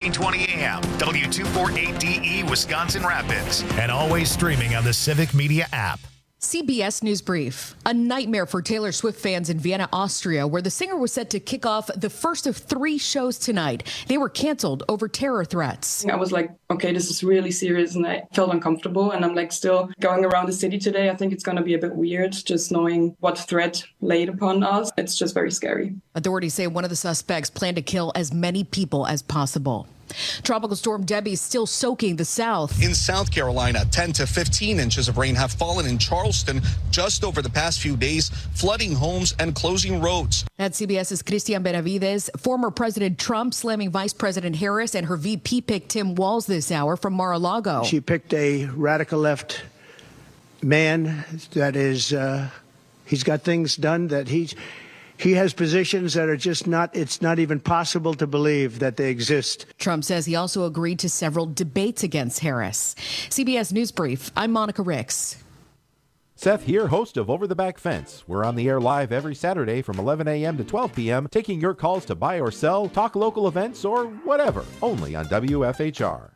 1420 AM, W248DE, Wisconsin Rapids, and always streaming on the Civic Media app. CBS News Brief. A nightmare for Taylor Swift fans in Vienna, Austria, where the singer was set to kick off the first of 3 shows tonight. They were canceled over terror threats. I was like, okay, this is really serious, and I felt uncomfortable. And I'm like still going around the city today. I think it's going to be a bit weird just knowing what threat laid upon us. It's just very scary. Authorities say one of the suspects planned to kill as many people as possible. Tropical storm Debbie is still soaking the South. In South Carolina, 10 to 15 inches of rain have fallen in Charleston just over the past few days, flooding homes and closing roads. At CBS's Christian Benavides, former President Trump slamming Vice President Harris and her VP pick Tim Walz this hour from Mar-a-Lago. She picked a radical left man that is, he's got things done that he has positions that are just it's not even possible to believe that they exist. Trump says he also agreed to several debates against Harris. CBS News Brief, I'm Monica Ricks. Seth here, host of Over the Back Fence. We're on the air live every Saturday from 11 a.m. to 12 p.m., taking your calls to buy or sell, talk local events, or whatever, only on WFHR.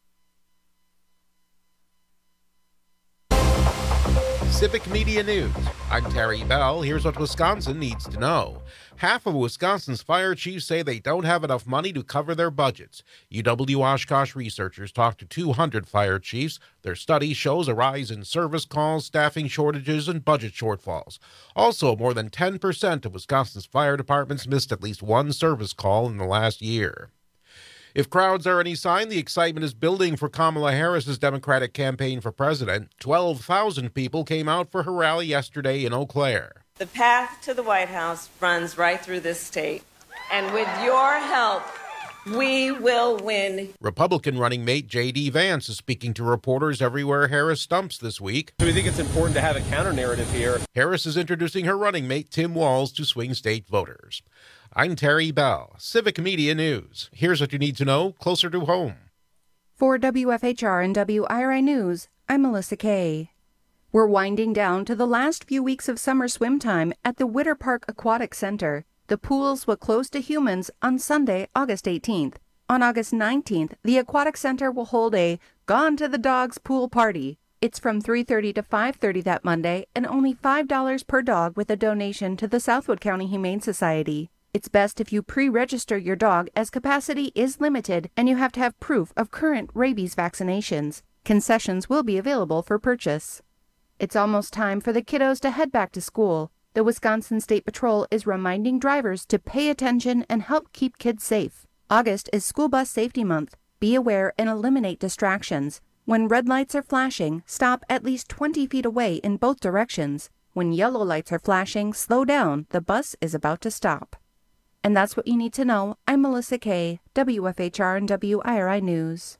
Civic Media News. I'm Terry Bell. Here's what Wisconsin needs to know. Half of Wisconsin's fire chiefs say they don't have enough money to cover their budgets. UW-Oshkosh researchers talked to 200 fire chiefs. Their study shows a rise in service calls, staffing shortages, and budget shortfalls. Also, more than 10% of Wisconsin's fire departments missed at least one service call in the last year. If crowds are any sign, the excitement is building for Kamala Harris's Democratic campaign for president. 12,000 people came out for her rally yesterday in Eau Claire. The path to the White House runs right through this state, and with your help, we will win. Republican running mate J.D. Vance is speaking to reporters everywhere Harris stumps this week. We think it's important to have a counter-narrative here. Harris is introducing her running mate Tim Walz to swing state voters. I'm Terry Bell, Civic Media News. Here's what you need to know closer to home. For WFHR and WIRI News, I'm Melissa Kay. We're winding down to the last few weeks of summer swim time at the Witter Park Aquatic Center. The pools will close to humans on Sunday, August 18th. On August 19th, the Aquatic Center will hold a Gone to the Dogs pool party. It's from 3:30 to 5:30 that Monday and only $5 per dog with a donation to the Southwood County Humane Society. It's best if you pre-register your dog as capacity is limited and you have to have proof of current rabies vaccinations. Concessions will be available for purchase. It's almost time for the kiddos to head back to school. The Wisconsin State Patrol is reminding drivers to pay attention and help keep kids safe. August is School Bus Safety Month. Be aware and eliminate distractions. When red lights are flashing, stop at least 20 feet away in both directions. When yellow lights are flashing, slow down. The bus is about to stop. And that's what you need to know. I'm Melissa Kay, WFHR and WIRI News.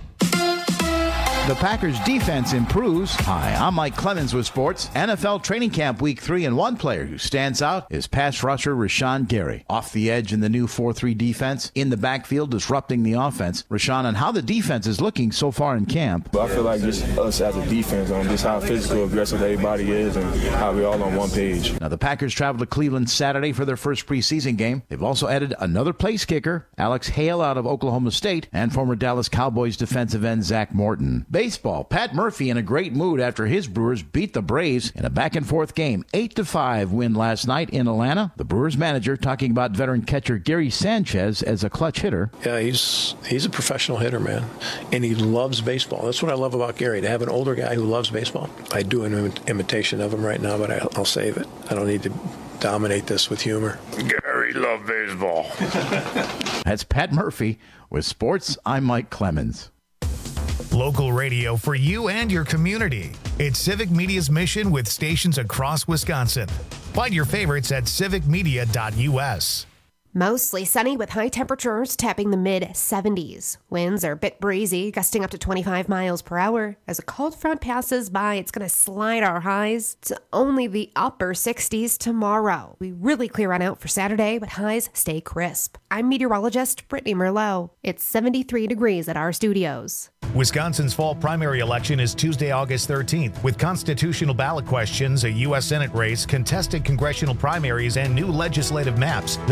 The Packers' defense improves. Hi, I'm Mike Clemens with sports. NFL training camp week 3, and one player who stands out is pass rusher Rashawn Gary. Off the edge in the new 4-3 defense, in the backfield disrupting the offense. Rashawn, and how the defense is looking so far in camp. I feel like just us as a defense, just how physical, aggressive everybody is and how we're all on one page. Now, the Packers travel to Cleveland Saturday for their first preseason game. They've also added another place kicker, Alex Hale out of Oklahoma State, and former Dallas Cowboys defensive end Zach Morton. Baseball, Pat Murphy in a great mood after his Brewers beat the Braves in a back-and-forth game. 8-5 win last night in Atlanta. The Brewers manager talking about veteran catcher Gary Sanchez as a clutch hitter. Yeah, he's a professional hitter, man, and he loves baseball. That's what I love about Gary, to have an older guy who loves baseball. I do an imitation of him right now, but I'll save it. I don't need to dominate this with humor. Gary loves baseball. That's Pat Murphy with sports. I'm Mike Clemens. Local radio for you and your community. It's Civic Media's mission with stations across Wisconsin. Find your favorites at civicmedia.us. Mostly sunny with high temperatures tapping the mid-70s. Winds are a bit breezy, gusting up to 25 miles per hour. As a cold front passes by, it's going to slide our highs to only the upper 60s tomorrow. We really clear on out for Saturday, but highs stay crisp. I'm meteorologist Brittany Merlot. It's 73 degrees at our studios. Wisconsin's fall primary election is Tuesday, August 13th, with constitutional ballot questions, a U.S. Senate race, contested congressional primaries, and new legislative maps. This fall,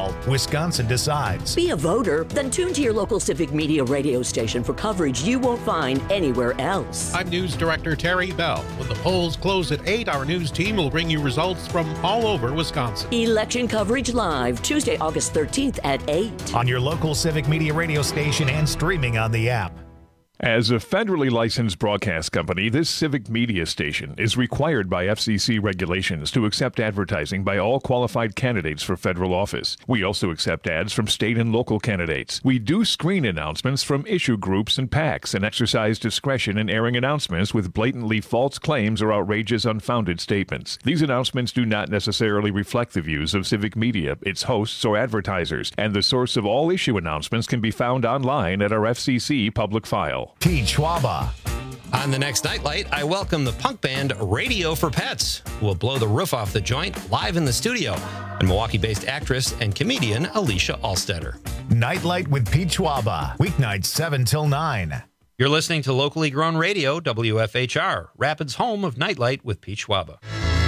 call, Wisconsin Decides. Be a voter? Then tune to your local Civic Media radio station for coverage you won't find anywhere else. I'm News Director Terry Bell. When the polls close at 8, our news team will bring you results from all over Wisconsin. Election coverage live, Tuesday, August 13th at 8. On your local Civic Media radio station and streaming on the app. As a federally licensed broadcast company, this Civic Media station is required by FCC regulations to accept advertising by all qualified candidates for federal office. We also accept ads from state and local candidates. We do screen announcements from issue groups and PACs and exercise discretion in airing announcements with blatantly false claims or outrageous, unfounded statements. These announcements do not necessarily reflect the views of Civic Media, its hosts, or advertisers, and the source of all issue announcements can be found online at our FCC public file. Pete Schwaba. On the next Nightlight, I welcome the punk band Radio for Pets, who will blow the roof off the joint live in the studio, and Milwaukee-based actress and comedian Alicia Alstetter. Nightlight with Pete Schwaba, weeknights 7 till 9. You're listening to locally grown radio, WFHR, Rapids' home of Nightlight with Pete Schwaba.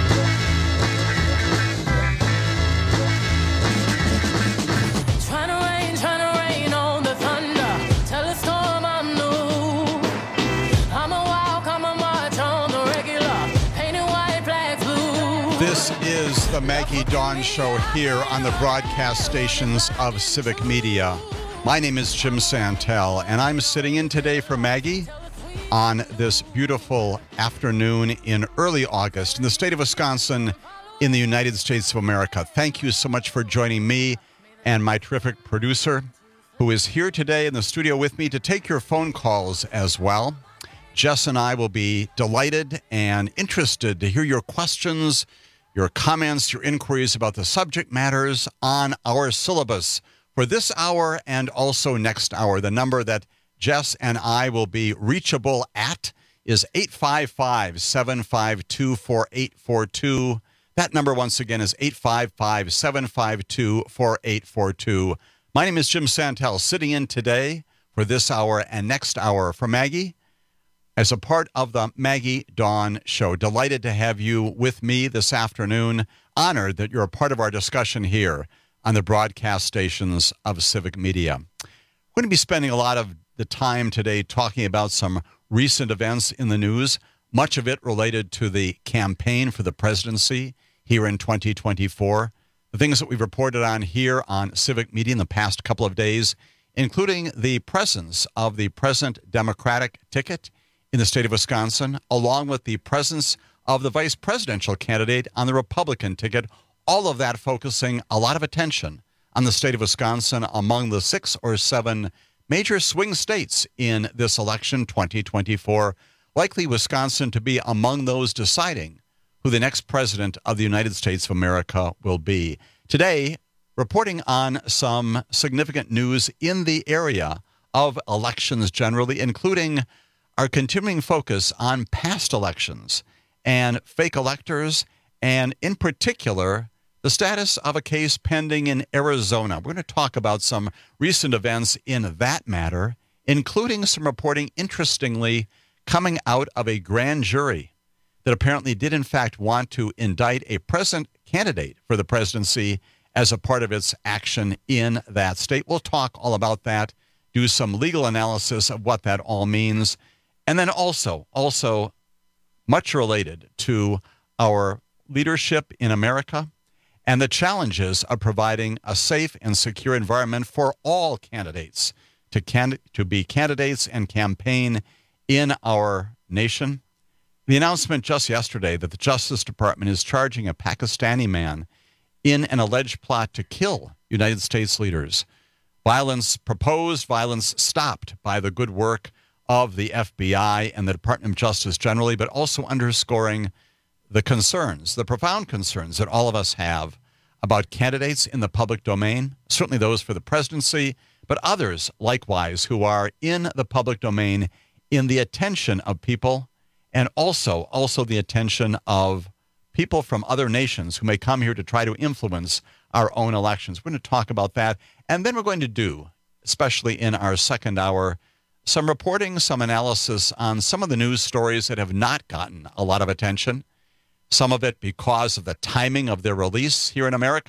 This is the Maggie Dawn Show here on the broadcast stations of Civic Media. My name is Jim Santel, and I'm sitting in today for Maggie on this beautiful afternoon in early August in the state of Wisconsin in the United States of America. Thank you so much for joining me and my terrific producer, who is here today in the studio with me to take your phone calls as well. Jess and I will be delighted and interested to hear your questions, your comments, your inquiries about the subject matters on our syllabus for this hour and also next hour. The number that Jess and I will be reachable at is 855-752-4842. That number, once again, is 855-752-4842. My name is Jim Santel, sitting in today for this hour and next hour for Maggie as a part of the Maggie Dawn Show. Delighted to have you with me this afternoon. Honored that you're a part of our discussion here on the broadcast stations of Civic Media. We're going to be spending a lot of the time today talking about some recent events in the news, much of it related to the campaign for the presidency here in 2024. The things that we've reported on here on Civic Media in the past couple of days, including the presence of the present Democratic ticket in the state of Wisconsin, along with the presence of the vice presidential candidate on the Republican ticket, all of that focusing a lot of attention on the state of Wisconsin among the 6 or 7 major swing states in this election 2024, likely Wisconsin to be among those deciding who the next president of the United States of America will be. Today, reporting on some significant news in the area of elections generally, including our continuing focus on past elections and fake electors, and in particular, the status of a case pending in Arizona. We're going to talk about some recent events in that matter, including some reporting, interestingly, coming out of a grand jury that apparently did, in fact, want to indict a present candidate for the presidency as a part of its action in that state. We'll talk all about that, do some legal analysis of what that all means. And then also much related to our leadership in America and the challenges of providing a safe and secure environment for all candidates to be candidates and campaign in our nation. The announcement just yesterday that the Justice Department is charging a Pakistani man in an alleged plot to kill United States leaders. Proposed violence stopped by the good work of the FBI and the Department of Justice generally, but also underscoring the concerns, the profound concerns that all of us have about candidates in the public domain, certainly those for the presidency, but others likewise who are in the public domain in the attention of people, and also the attention of people from other nations who may come here to try to influence our own elections. We're going to talk about that, and then we're going to do, especially in our second hour, some reporting, some analysis on some of the news stories that have not gotten a lot of attention, some of it because of the timing of their release here in America,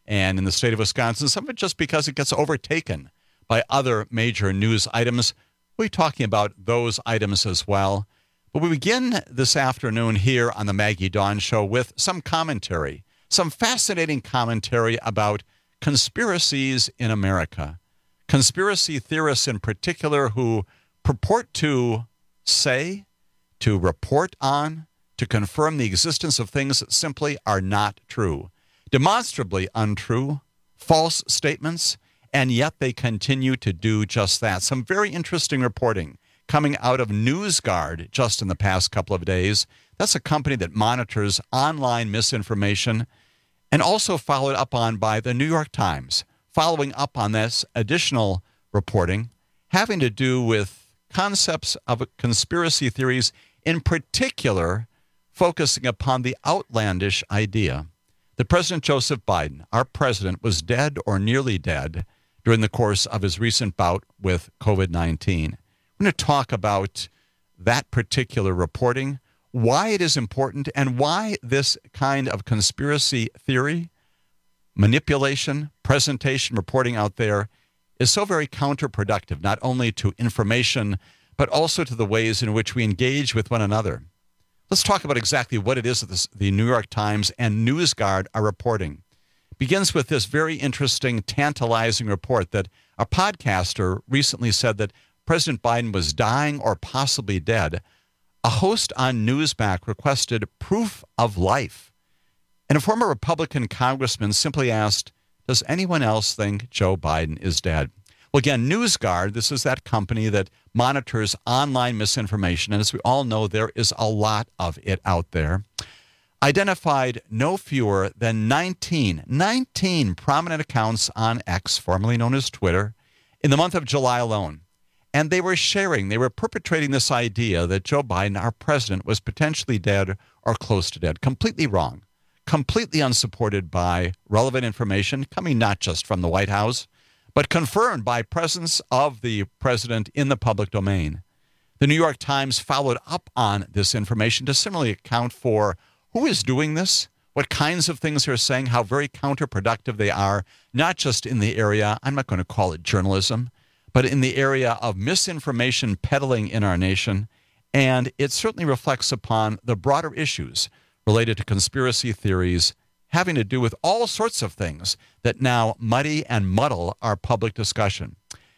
and in the state of Wisconsin, some of it just because it gets overtaken by other major news items. We'll be talking about those items as well. But we begin this afternoon here on the Maggie Dawn Show with some commentary, some fascinating commentary about conspiracies in America. Conspiracy theorists in particular who purport to say, to report on, to confirm the existence of things that simply are not true. Demonstrably untrue, false statements, and yet they continue to do just that. Some very interesting reporting coming out of NewsGuard just in the past couple of days. That's a company that monitors online misinformation, and also followed up on by the New York Times, following up on this additional reporting having to do with concepts of conspiracy theories, in particular focusing upon the outlandish idea that President Joseph Biden, our president, was dead or nearly dead during the course of his recent bout with COVID-19. We're going to talk about that particular reporting, why it is important, and why this kind of conspiracy theory, manipulation, presentation, reporting out there is so very counterproductive, not only to information, but also to the ways in which we engage with one another. Let's talk about exactly what it is that the New York Times and NewsGuard are reporting. It begins with this very interesting, tantalizing report that a podcaster recently said that President Biden was dying or possibly dead. A host on Newsmax requested proof of life. And a former Republican congressman simply asked, does anyone else think Joe Biden is dead? Well, again, NewsGuard, this is that company that monitors online misinformation. And as we all know, there is a lot of it out there. Identified no fewer than 19 prominent accounts on X, formerly known as Twitter, in the month of July alone. And they were perpetrating this idea that Joe Biden, our president, was potentially dead or close to dead. Completely wrong. Completely unsupported by relevant information coming not just from the White House, but confirmed by presence of the president in the public domain. The New York Times followed up on this information to similarly account for who is doing this, what kinds of things they're saying, how very counterproductive they are, not just in the area, I'm not going to call it journalism, but in the area of misinformation peddling in our nation. And it certainly reflects upon the broader issues related to conspiracy theories having to do with all sorts of things that now muddy and muddle our public discussion.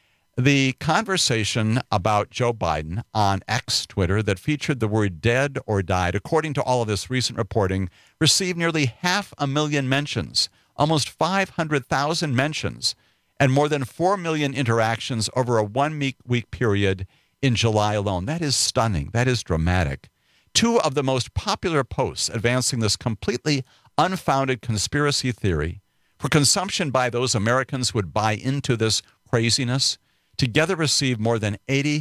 The conversation about Joe Biden on X, Twitter, that featured the word dead or died, according to all of this recent reporting, received nearly 500,000 mentions, almost 500,000 mentions, and more than 4 million interactions over a 1 week period in July alone. That is stunning. That is dramatic. Two of the most popular posts advancing this completely unfounded conspiracy theory for consumption by those Americans who would buy into this craziness together received more than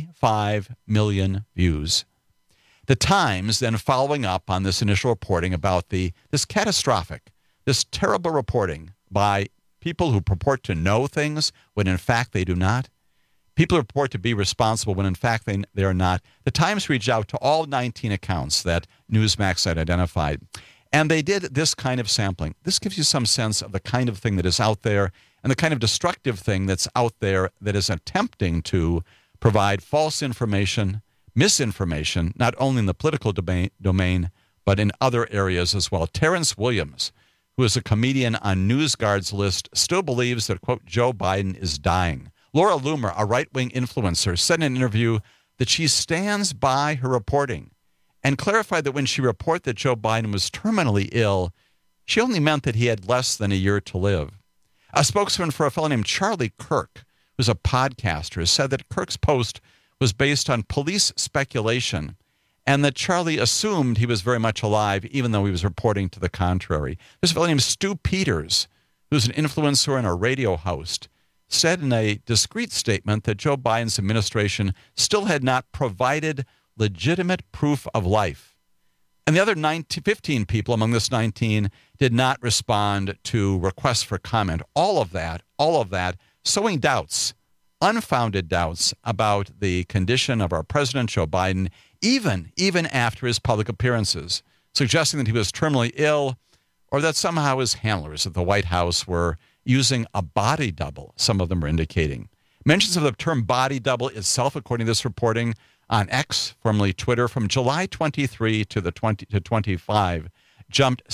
85 million views. The Times then following up on this initial reporting about this catastrophic, this terrible reporting by people who purport to know things when in fact they do not. People report to be responsible when in fact they are not. The Times reached out to all 19 accounts that Newsmax had identified. And they did this kind of sampling. This gives you some sense of the kind of thing that is out there and the kind of destructive thing that's out there that is attempting to provide false information, misinformation, not only in the political domain, but in other areas as well. Terrence Williams, who is a comedian on NewsGuard's list, still believes that, quote, Joe Biden is dying. Laura Loomer, a right-wing influencer, said in an interview that she stands by her reporting and clarified that when she reported that Joe Biden was terminally ill, she only meant that he had less than a year to live. A spokesman for a fellow named Charlie Kirk, who's a podcaster, said that Kirk's post was based on police speculation and that Charlie assumed he was very much alive, even though he was reporting to the contrary. There's a fellow named Stu Peters, who's an influencer and a radio host, said in a discreet statement that Joe Biden's administration still had not provided legitimate proof of life. And the other 15 people among this 19 did not respond to requests for comment. All of that sowing doubts, unfounded doubts about the condition of our president, Joe Biden, even after his public appearances, suggesting that he was terminally ill or that somehow his handlers at the White House were using a body double, some of them are indicating. Mentions of the term body double itself, according to this reporting, on X, formerly Twitter, from July 23 to 25, jumped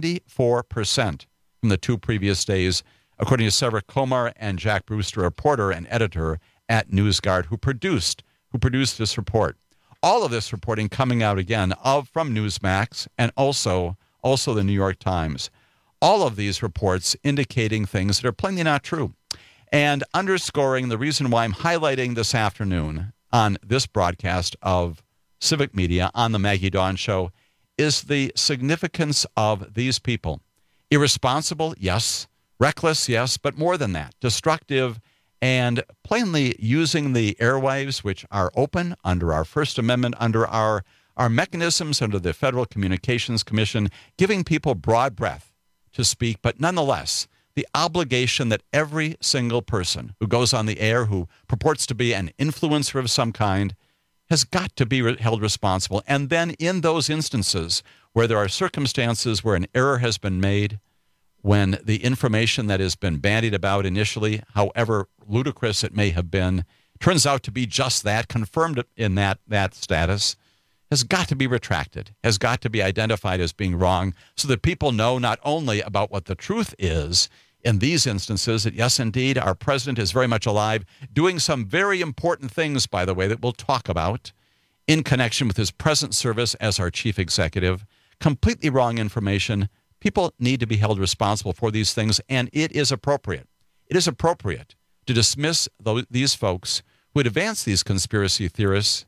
74% from the 2 previous days, according to Sarah Komar and Jack Brewster, a reporter and editor at NewsGuard, who produced this report. All of this reporting coming out again from Newsmax and also the New York Times. All of these reports indicating things that are plainly not true, and underscoring the reason why I'm highlighting this afternoon on this broadcast of Civic Media on the Maggie Dawn Show is the significance of these people. Irresponsible, yes. Reckless, yes. But more than that, destructive, and plainly using the airwaves, which are open under our First Amendment, under our mechanisms under the Federal Communications Commission, giving people broad breath to speak, but nonetheless, the obligation that every single person who goes on the air, who purports to be an influencer of some kind, has got to be held responsible. And then in those instances where there are circumstances where an error has been made, when the information that has been bandied about initially, however ludicrous it may have been, turns out to be just that, confirmed in that status, has got to be retracted, has got to be identified as being wrong, so that people know not only about what the truth is in these instances, that yes, indeed, our president is very much alive, doing some very important things, by the way, that we'll talk about in connection with his present service as our chief executive. Completely wrong information. People need to be held responsible for these things, and it is appropriate. It is appropriate to dismiss these folks who would advance these conspiracy theories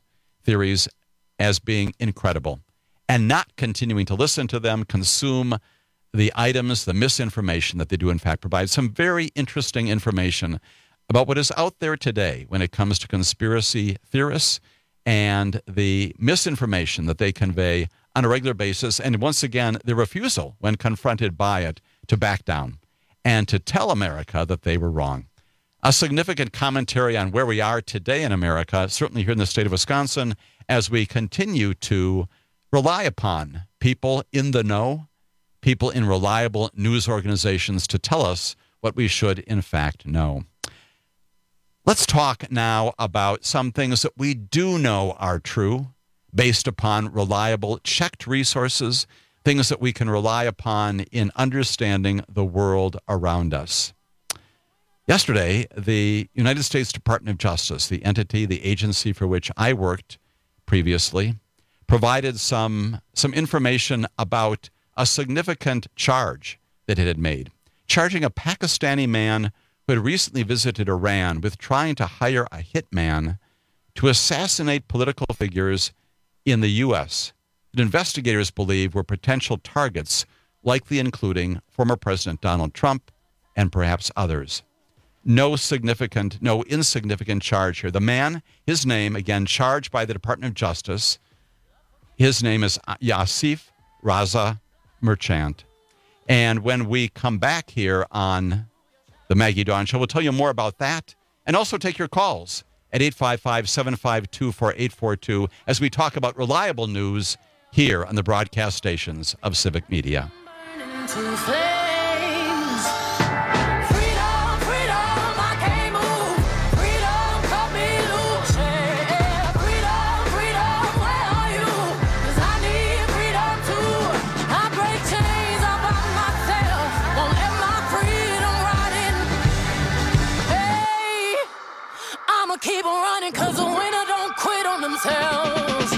as being incredible, and not continuing to listen to them, consume the items, the misinformation that they do in fact provide. Some very interesting information about what is out there today when it comes to conspiracy theorists and the misinformation that they convey on a regular basis, and once again, the refusal, when confronted by it, to back down and to tell America that they were wrong. A significant commentary on where we are today in America, certainly here in the state of Wisconsin, as we continue to rely upon people in the know, people in reliable news organizations to tell us what we should in fact know. Let's talk now about some things that we do know are true, based upon reliable, checked resources, things that we can rely upon in understanding the world around us. Yesterday, the United States Department of Justice, the entity, the agency for which I worked previously, provided some information about a significant charge that it had made, charging a Pakistani man who had recently visited Iran with trying to hire a hitman to assassinate political figures in the U.S. that investigators believe were potential targets, likely including former President Donald Trump and perhaps others. No insignificant charge here. The man, his name, again, charged by the Department of Justice, his name is Yasif Raza Merchant. And when we come back here on the Maggie Dawn Show, we'll tell you more about that and also take your calls at 855-752-4842 as we talk about reliable news here on the broadcast stations of Civic Media. Keep on running, cause the winner don't quit on themselves.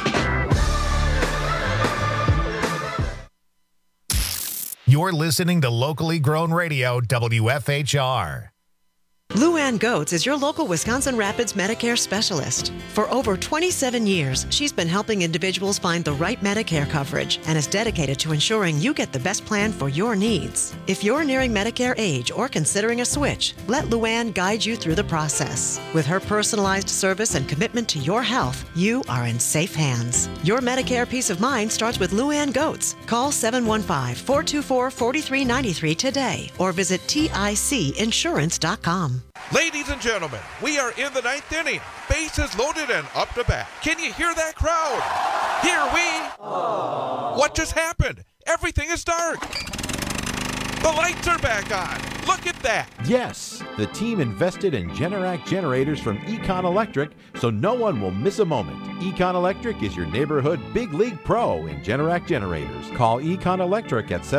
You're listening to locally grown radio, WFHR. Luann Goetz is your local Wisconsin Rapids Medicare specialist. For over 27 years, she's been helping individuals find the right Medicare coverage and is dedicated to ensuring you get the best plan for your needs. If you're nearing Medicare age or considering a switch, let Luann guide you through the process. With her personalized service and commitment to your health, you are in safe hands. Your Medicare peace of mind starts with Luann Goetz. Call 715-424-4393 today or visit TICinsurance.com. Ladies and gentlemen, we are in the ninth inning. Bases loaded and up to bat. Can you hear that crowd? Here we... What just happened? Everything is dark. The lights are back on. Look at that. Yes, the team invested in Generac generators from Econ Electric, so no one will miss a moment. Econ Electric is your neighborhood big league pro in Generac generators. Call Econ Electric at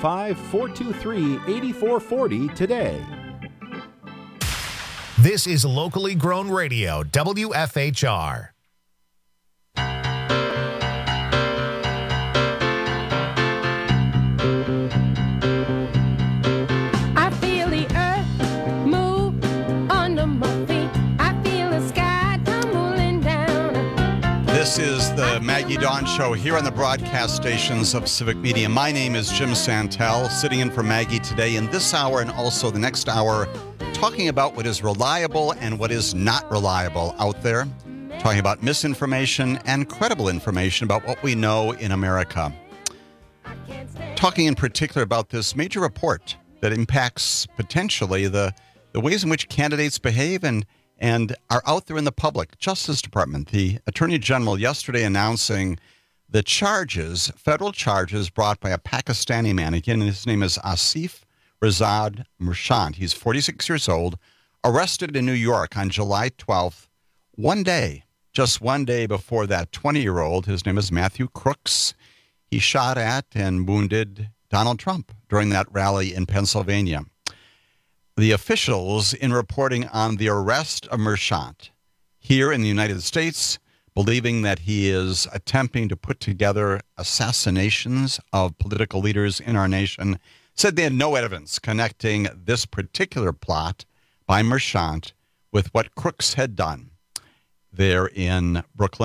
715-423-8440 today. This is locally grown radio, WFHR. This is the Maggie Dawn Show here on the broadcast stations of Civic Media. My name is Jim Santel, sitting in for Maggie today in this hour and also the next hour, talking about what is reliable and what is not reliable out there, talking about misinformation and credible information about what we know in America. Talking in particular about this major report that impacts potentially the ways in which candidates behave and are out there in the public. Justice Department, the Attorney General yesterday announcing the charges, federal charges brought by a Pakistani man. Again, his name is Asif Razad Merchant. He's 46 years old, arrested in New York on July 12th, just one day before that 20-year-old, his name is Matthew Crooks, he shot at and wounded Donald Trump during that rally in Pennsylvania. The officials, in reporting on the arrest of Merchant here in the United States, believing that he is attempting to put together assassinations of political leaders in our nation, said they had no evidence connecting this particular plot by Merchant with what Crooks had done there in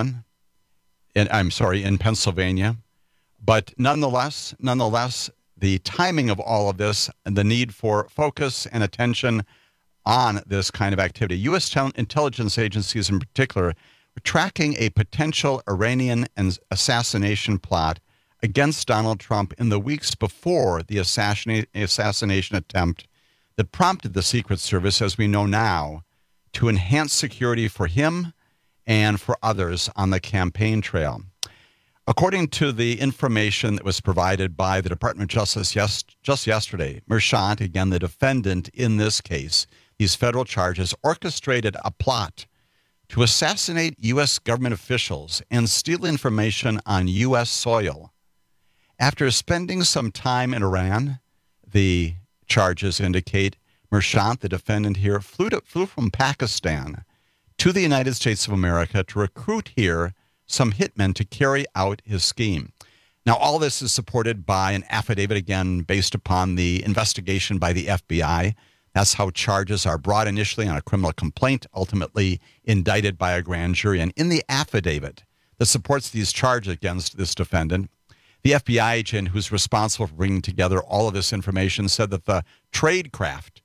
in Pennsylvania. But nonetheless, the timing of all of this and the need for focus and attention on this kind of activity. U.S. intelligence agencies in particular were tracking a potential Iranian assassination plot against Donald Trump in the weeks before the assassination attempt that prompted the Secret Service, as we know now, to enhance security for him and for others on the campaign trail. According to the information that was provided by the Department of Justice just yesterday, Merchant, again the defendant in this case, these federal charges, orchestrated a plot to assassinate U.S. government officials and steal information on U.S. soil. After spending some time in Iran, the charges indicate Merchant, the defendant here, flew from Pakistan to the United States of America to recruit here some hitmen to carry out his scheme. Now, all this is supported by an affidavit, again, based upon the investigation by the FBI. That's how charges are brought initially on a criminal complaint, ultimately indicted by a grand jury. And in the affidavit that supports these charges against this defendant, the FBI agent who's responsible for bringing together all of this information said that the tradecraft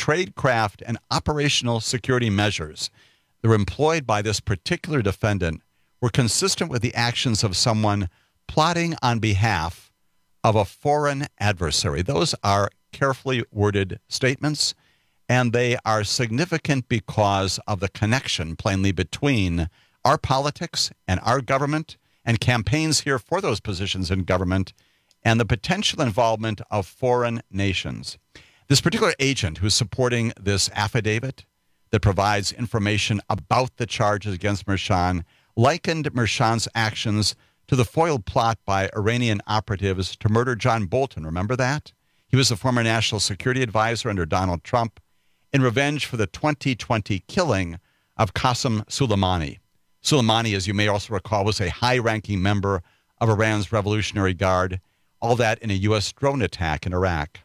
and operational security measures that were employed by this particular defendant were consistent with the actions of someone plotting on behalf of a foreign adversary. Those are carefully worded statements, and they are significant because of the connection, plainly, between our politics and our government and campaigns here for those positions in government and the potential involvement of foreign nations. This particular agent who's supporting this affidavit that provides information about the charges against Merchant likened Merchant's actions to the foiled plot by Iranian operatives to murder John Bolton. Remember that? He was the former national security advisor under Donald Trump in revenge for the 2020 killing of Qasem Soleimani. Soleimani, as you may also recall, was a high-ranking member of Iran's Revolutionary Guard, all that in a U.S. drone attack in Iraq.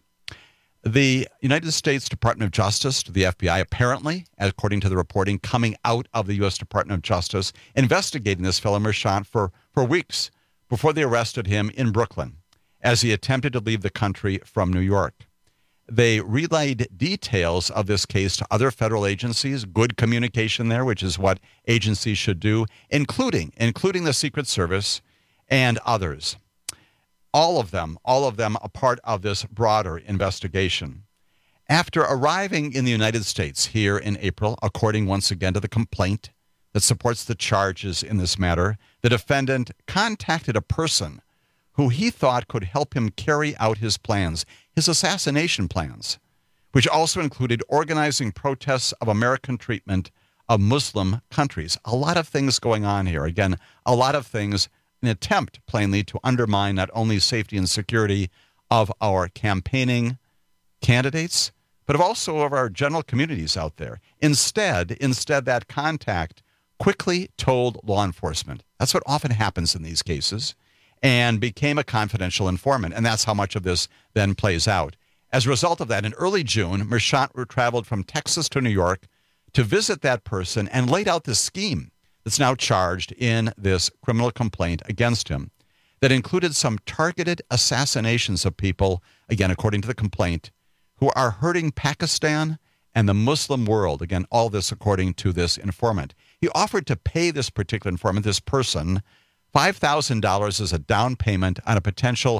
The United States Department of Justice, the FBI, apparently, according to the reporting coming out of the U.S. Department of Justice, investigating this fellow Merchant for weeks before they arrested him in Brooklyn as he attempted to leave the country from New York. They relayed details of this case to other federal agencies, good communication there, which is what agencies should do, including the Secret Service and others. All of them a part of this broader investigation. After arriving in the United States here in April, according once again to the complaint that supports the charges in this matter, the defendant contacted a person who he thought could help him carry out his plans, his assassination plans, which also included organizing protests of American treatment of Muslim countries. A lot of things going on here. Again, a lot of things, an attempt, plainly, to undermine not only safety and security of our campaigning candidates, but also of our general communities out there. Instead, that contact quickly told law enforcement. That's what often happens in these cases, and became a confidential informant. And that's how much of this then plays out. As a result of that, in early June, Mershant traveled from Texas to New York to visit that person and laid out this scheme that's now charged in this criminal complaint against him that included some targeted assassinations of people, again, according to the complaint, who are hurting Pakistan and the Muslim world. Again, all this according to this informant. He offered to pay this particular informant, this person, $5,000 as a down payment on a potential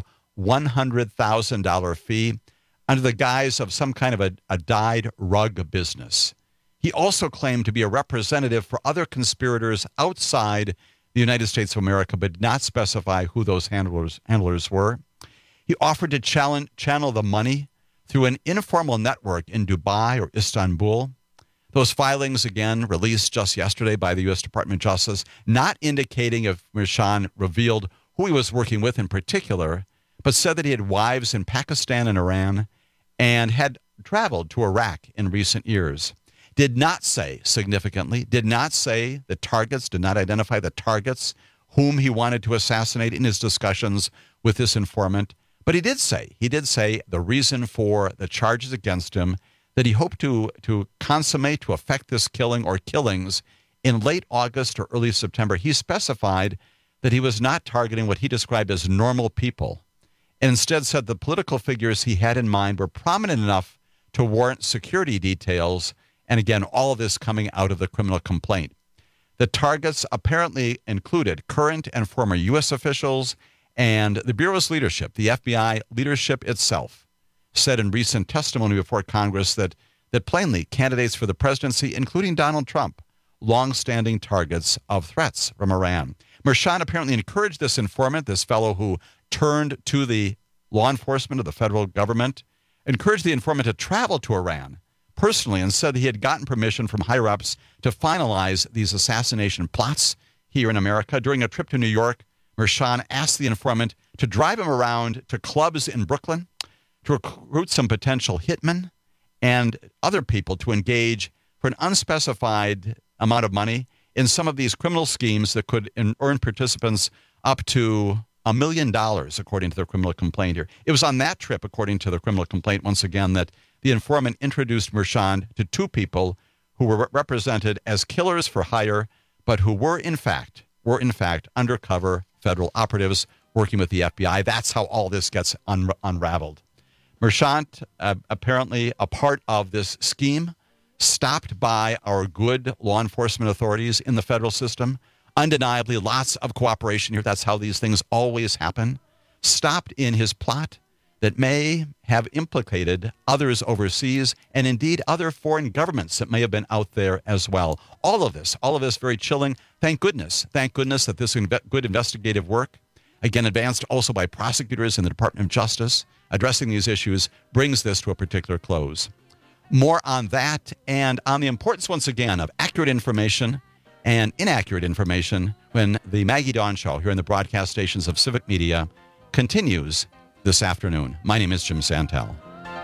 $100,000 fee under the guise of some kind of a dyed rug business. He also claimed to be a representative for other conspirators outside the United States of America, but did not specify who those handlers were. He offered to channel the money through an informal network in Dubai or Istanbul. Those filings, again, released just yesterday by the U.S. Department of Justice, not indicating if Mershant revealed who he was working with in particular, but said that he had wives in Pakistan and Iran and had traveled to Iraq in recent years. Did not say, significantly, did not say the targets, did not identify the targets whom he wanted to assassinate in his discussions with this informant. But he did say the reason for the charges against him, that he hoped to consummate, to effect this killing or killings in late August or early September. He specified that he was not targeting what he described as normal people, and instead said the political figures he had in mind were prominent enough to warrant security details. And again, all of this coming out of the criminal complaint. The targets apparently included current and former U.S. officials, and the Bureau's leadership, the FBI leadership itself, said in recent testimony before Congress that plainly candidates for the presidency, including Donald Trump, long-standing targets of threats from Iran. Mershant apparently encouraged this informant, this fellow who turned to the law enforcement of the federal government, encouraged the informant to travel to Iran personally, and said he had gotten permission from higher-ups to finalize these assassination plots here in America. During a trip to New York, Mershant asked the informant to drive him around to clubs in Brooklyn to recruit some potential hitmen and other people to engage for an unspecified amount of money in some of these criminal schemes that could earn participants up to $1 million, according to the criminal complaint here. It was on that trip, according to the criminal complaint, once again, that the informant introduced Mershant to two people who were represented as killers for hire, but who were in fact undercover federal operatives working with the FBI. That's how all this gets unraveled. Mershant, apparently a part of this scheme, stopped by our good law enforcement authorities in the federal system. Undeniably, lots of cooperation here. That's how these things always happen. Stopped in his plot that may have implicated others overseas and indeed other foreign governments that may have been out there as well. All of this very chilling. Thank goodness that this good investigative work, again advanced also by prosecutors in the Department of Justice, addressing these issues, brings this to a particular close. More on that and on the importance, once again, of accurate information and inaccurate information when the Maggie Dawn Show here in the broadcast stations of Civic Media continues this afternoon. My name is Jim Santel.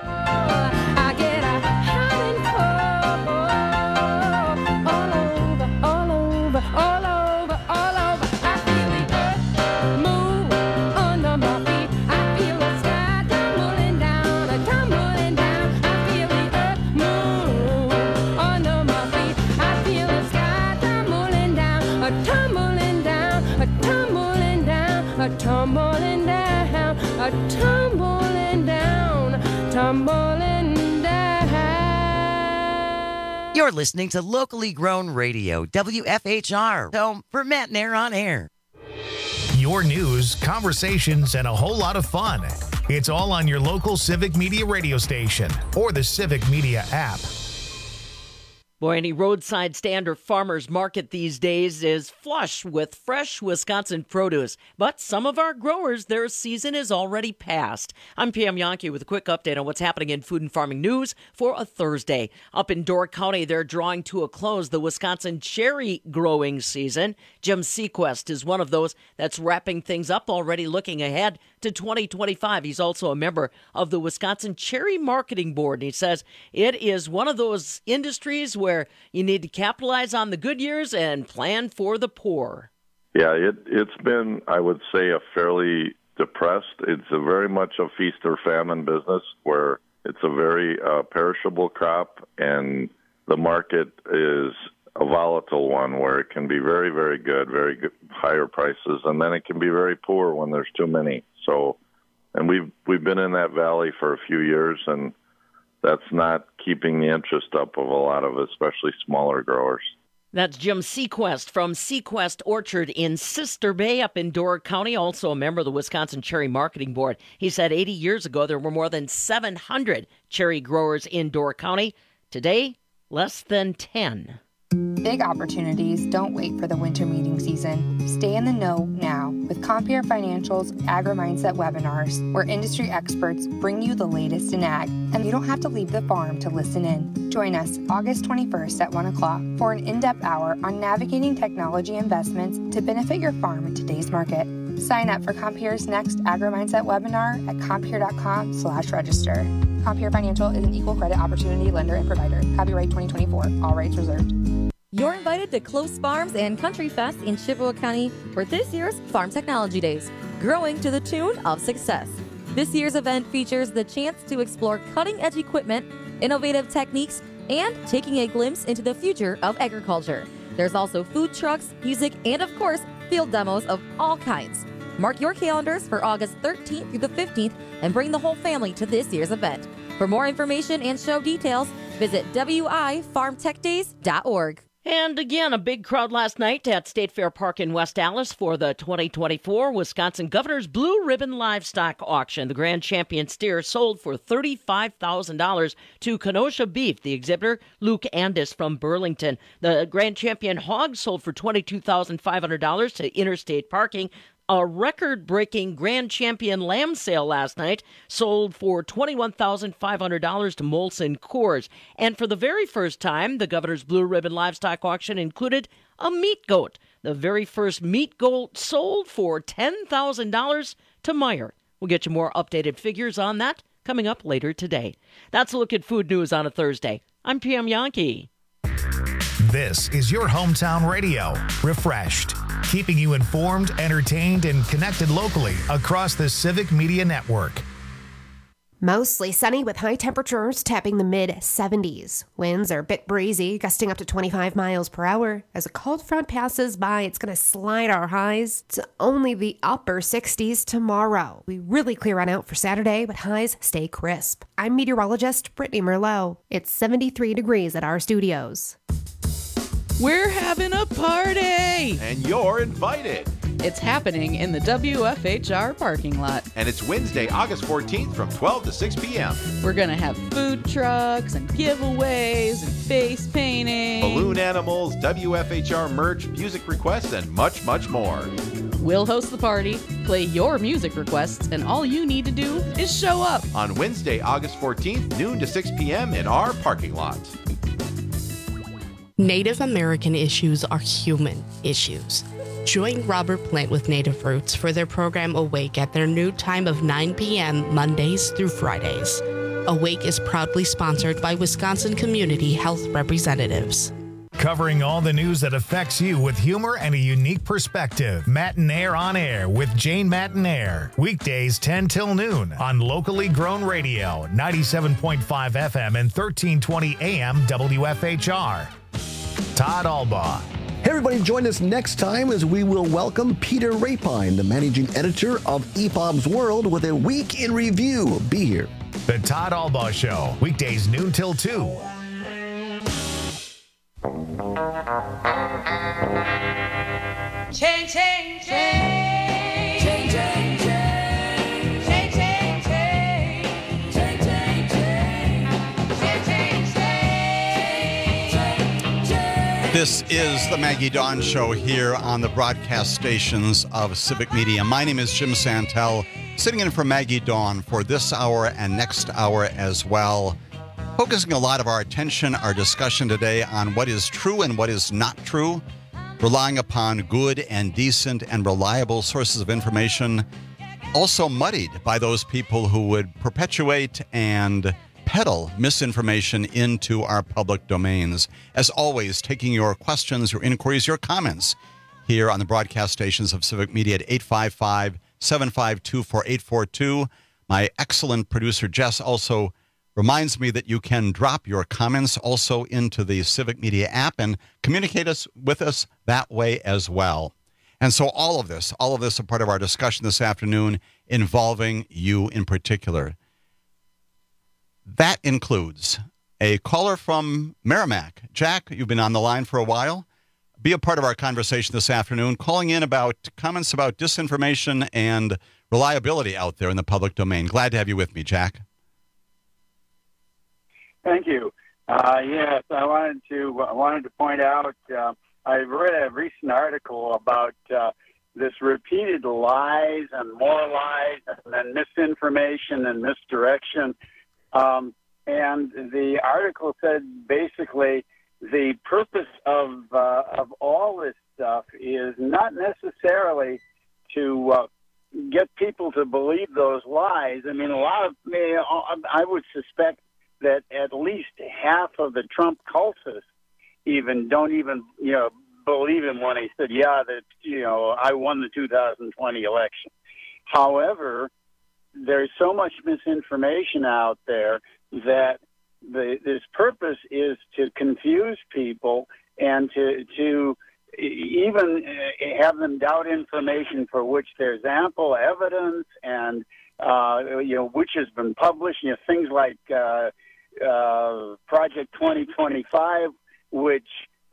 You're listening to locally grown radio, WFHR, home for Matt and Air on Air. Your news, conversations, and a whole lot of fun. It's all on your local Civic Media radio station or the Civic Media app. Boy, any roadside stand or farmer's market these days is flush with fresh Wisconsin produce. But some of our growers, their season is already past. I'm Pam Yonke with a quick update on what's happening in food and farming news for a Thursday. Up in Door County, they're drawing to a close the Wisconsin cherry growing season. Jim Sequest is one of those that's wrapping things up, already looking ahead to 2025. He's also a member of the Wisconsin Cherry Marketing Board. And he says it is one of those industries where you need to capitalize on the good years and plan for the poor. Yeah, it's been, I would say, a fairly depressed. It's a very much a feast or famine business where it's a very perishable crop, and the market is a volatile one where it can be very, very good, very good, higher prices, and then it can be very poor when there's too many. So, and we've been in that valley for a few years, and that's not keeping the interest up of a lot of especially smaller growers. That's Jim Sequest from Sequest Orchard in Sister Bay up in Door County, also a member of the Wisconsin Cherry Marketing Board. He said 80 years ago there were more than 700 cherry growers in Door County. Today, less than 10. Big opportunities don't wait for the winter meeting season. Stay in the know now with Compeer Financial's Agri-Mindset webinars, where industry experts bring you the latest in ag, and you don't have to leave the farm to listen in. Join us August 21st at 1 o'clock for an in-depth hour on navigating technology investments to benefit your farm in today's market. Sign up for Compeer's next Agri-Mindset webinar at compeer.com/register. Compeer Financial is an equal credit opportunity lender and provider. Copyright 2024. All rights reserved. You're invited to Close Farms and Country Fest in Chippewa County for this year's Farm Technology Days, growing to the tune of success. This year's event features the chance to explore cutting-edge equipment, innovative techniques, and taking a glimpse into the future of agriculture. There's also food trucks, music, and of course, field demos of all kinds. Mark your calendars for August 13th through the 15th and bring the whole family to this year's event. For more information and show details, visit wifarmtechdays.org. And again, a big crowd last night at State Fair Park in West Allis for the 2024 Wisconsin Governor's Blue Ribbon Livestock Auction. The grand champion steer sold for $35,000 to Kenosha Beef, the exhibitor Luke Andis from Burlington. The grand champion hog sold for $22,500 to Interstate Parking. A record-breaking grand champion lamb sale last night sold for $21,500 to Molson Coors. And for the very first time, the Governor's Blue Ribbon Livestock Auction included a meat goat. The very first meat goat sold for $10,000 to Meijer. We'll get you more updated figures on that coming up later today. That's a look at food news on a Thursday. I'm Pam Yonke. This is your hometown radio, Refreshed, keeping you informed, entertained, and connected locally across the Civic Media Network. Mostly sunny with high temperatures tapping the mid-70s. Winds are a bit breezy, gusting up to 25 miles per hour. As a cold front passes by, it's going to slide our highs to only the upper 60s tomorrow. We really clear on out for Saturday, but highs stay crisp. I'm meteorologist Brittany Merlot. It's 73 degrees at our studios. We're having a party! And you're invited. It's happening in the WFHR parking lot. And it's Wednesday, August 14th from 12 to 6 p.m. We're going to have food trucks and giveaways and face painting. Balloon animals, WFHR merch, music requests, and much, much more. We'll host the party, play your music requests, and all you need to do is show up. On Wednesday, August 14th, noon to 6 p.m. in our parking lot. Native American issues are human issues. Join Robert Plant with Native Roots for their program Awake at their new time of 9 p.m. Mondays through Fridays. Awake is proudly sponsored by Wisconsin Community Health Representatives. Covering all the news that affects you with humor and a unique perspective. Matinaire on Air with Jane Matinaire. Weekdays 10 till noon on locally grown radio, 97.5 FM and 1320 AM WFHR. Todd Albaugh. Hey everybody, join us next time as we will welcome Peter Rapine, the managing editor of EPOB's World, with a week in review. Be here. The Todd Albaugh Show, weekdays noon till 2. Change, change, change. Change, change, change. Change, change, change. Change, change, change. Change, change, change. This is the Maggie Dawn Show here on the broadcast stations of Civic Media. My name is Jim Santel, sitting in for Maggie Dawn for this hour and next hour as well, focusing a lot of our attention, our discussion today on what is true and what is not true, relying upon good and decent and reliable sources of information, also muddied by those people who would perpetuate and peddle misinformation into our public domains. As always, taking your questions, your inquiries, your comments here on the broadcast stations of Civic Media at 855-752-4842. My excellent producer, Jess, also reminds me that you can drop your comments also into the Civic Media app and communicate with us that way as well. And so all of this a part of our discussion this afternoon involving you in particular. That includes a caller from Merrimack. Jack, you've been on the line for a while. Be a part of our conversation this afternoon, calling in about comments about disinformation and reliability out there in the public domain. Glad to have you with me, Jack. Thank you. Yes, I wanted to point out, I read a recent article about this repeated lies and more lies and then misinformation and misdirection. And the article said basically the purpose of all this stuff is not necessarily to get people to believe those lies. I mean, I would suspect that at least half of the Trump cultists don't even believe him when he said, I won the 2020 election. However, there's so much misinformation out there that this purpose is to confuse people and to even have them doubt information for which there's ample evidence and which has been published. Things like Project 2025, which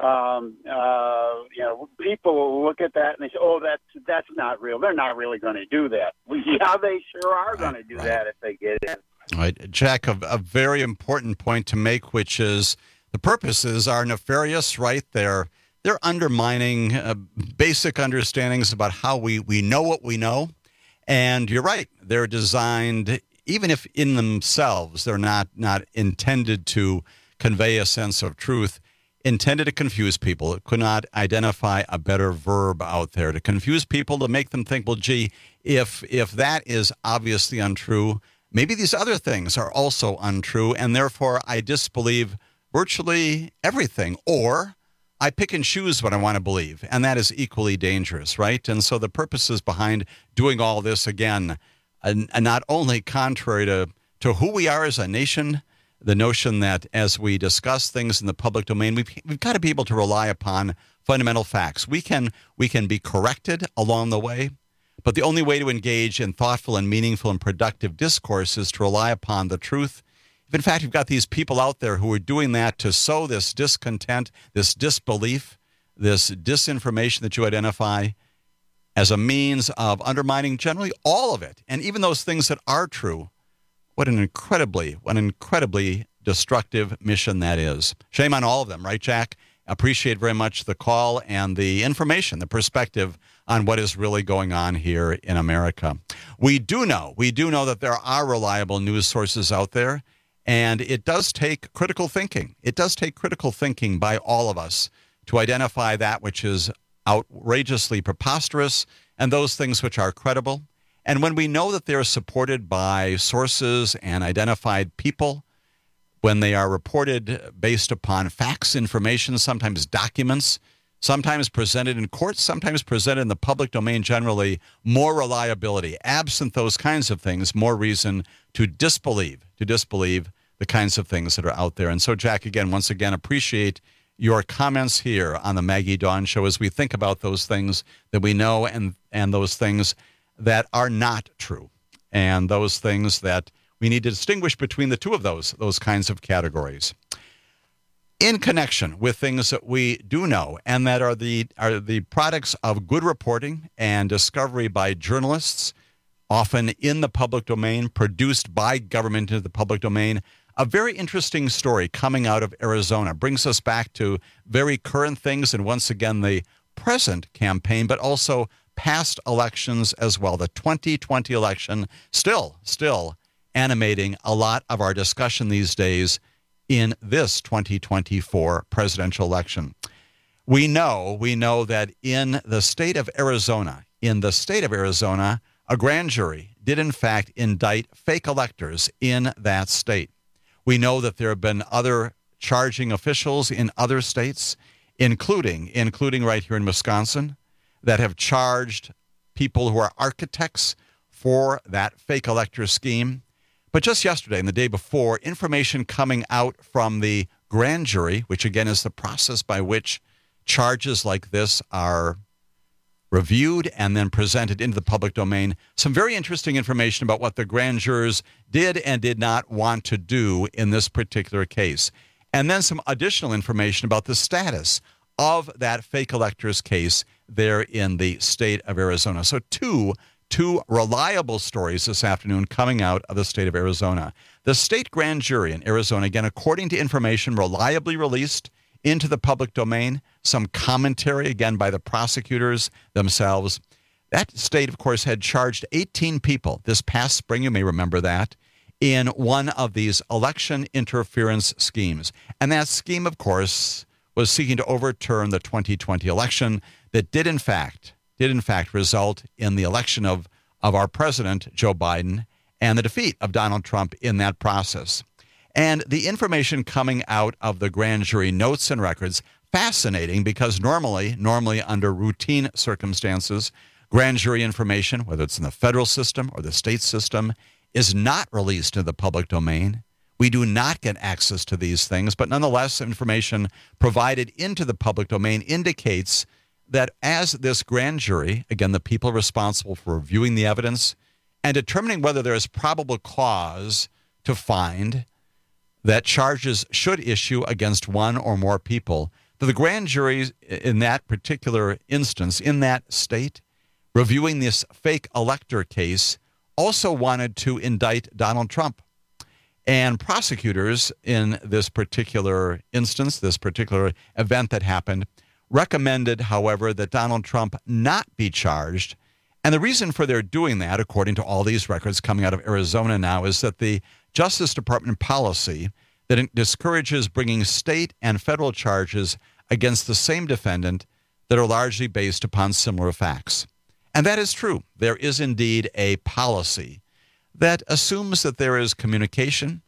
people look at that and they say, "Oh, that's not real. They're not really going to do that." Well, yeah, they sure are going to do that if they get in. All right, Jack, a very important point to make, which is the purposes are nefarious, right? They're undermining basic understandings about how we know what we know. And you're right, they're designed, even if in themselves they're not intended to convey a sense of truth, intended to confuse people. It could not identify a better verb out there to confuse people, to make them think, well, gee, if that is obviously untrue, maybe these other things are also untrue, and therefore I disbelieve virtually everything, or I pick and choose what I want to believe, and that is equally dangerous, right? And so the purposes behind doing all this, again, and not only contrary to who we are as a nation, the notion that as we discuss things in the public domain, we've got to be able to rely upon fundamental facts. We can be corrected along the way, but the only way to engage in thoughtful and meaningful and productive discourse is to rely upon the truth. If, in fact, you've got these people out there who are doing that to sow this discontent, this disbelief, this disinformation that you identify as a means of undermining generally all of it, and even those things that are true, what an incredibly destructive mission that is. Shame on all of them, right, Jack? Appreciate very much the call and the information, the perspective on what is really going on here in America. We do know that there are reliable news sources out there, and it does take critical thinking. It does take critical thinking by all of us to identify that which is outrageously preposterous and those things which are credible. And when we know that they're supported by sources and identified people, when they are reported based upon facts, information, sometimes documents, sometimes presented in courts, sometimes presented in the public domain generally, more reliability. Absent those kinds of things, more reason to disbelieve the kinds of things that are out there. And so, Jack, once again, appreciate your comments here on the Maggie Dawn Show as we think about those things that we know and those things that are not true, and those things that we need to distinguish between the two of those kinds of categories. In connection with things that we do know and that are the products of good reporting and discovery by journalists, often in the public domain, produced by government into the public domain, A very interesting story coming out of Arizona. Brings us back to very current things and once again the present campaign, but also past elections as well. The 2020 election still animating a lot of our discussion these days in this 2024 presidential election. We know that in the state of Arizona, a grand jury did in fact indict fake electors in that state. We know that there have been other charging officials in other states, including right here in Wisconsin, that have charged people who are architects for that fake elector scheme. But just yesterday and the day before, information coming out from the grand jury, which again is the process by which charges like this are reviewed and then presented into the public domain, some very interesting information about what the grand jurors did and did not want to do in this particular case. And then some additional information about the status of that fake electors case there in the state of Arizona. So two reliable stories this afternoon coming out of the state of Arizona. The state grand jury in Arizona, again, according to information reliably released into the public domain, some commentary, again, by the prosecutors themselves. That state, of course, had charged 18 people this past spring, you may remember that, in one of these election interference schemes. And that scheme, of course, was seeking to overturn the 2020 election that did in fact result in the election of our president, Joe Biden, and the defeat of Donald Trump in that process. And the information coming out of the grand jury notes and records, fascinating because normally under routine circumstances, grand jury information, whether it's in the federal system or the state system, is not released to the public domain. We do not get access to these things, but nonetheless, information provided into the public domain indicates that as this grand jury, again, the people responsible for reviewing the evidence and determining whether there is probable cause to find that charges should issue against one or more people, that the grand jury in that particular instance, in that state, reviewing this fake elector case, also wanted to indict Donald Trump. And prosecutors in this particular instance, this particular event that happened, recommended, however, that Donald Trump not be charged. And the reason for their doing that, according to all these records coming out of Arizona now, is that the Justice Department policy that discourages bringing state and federal charges against the same defendant that are largely based upon similar facts. And that is true. There is indeed a policy that assumes that there is communication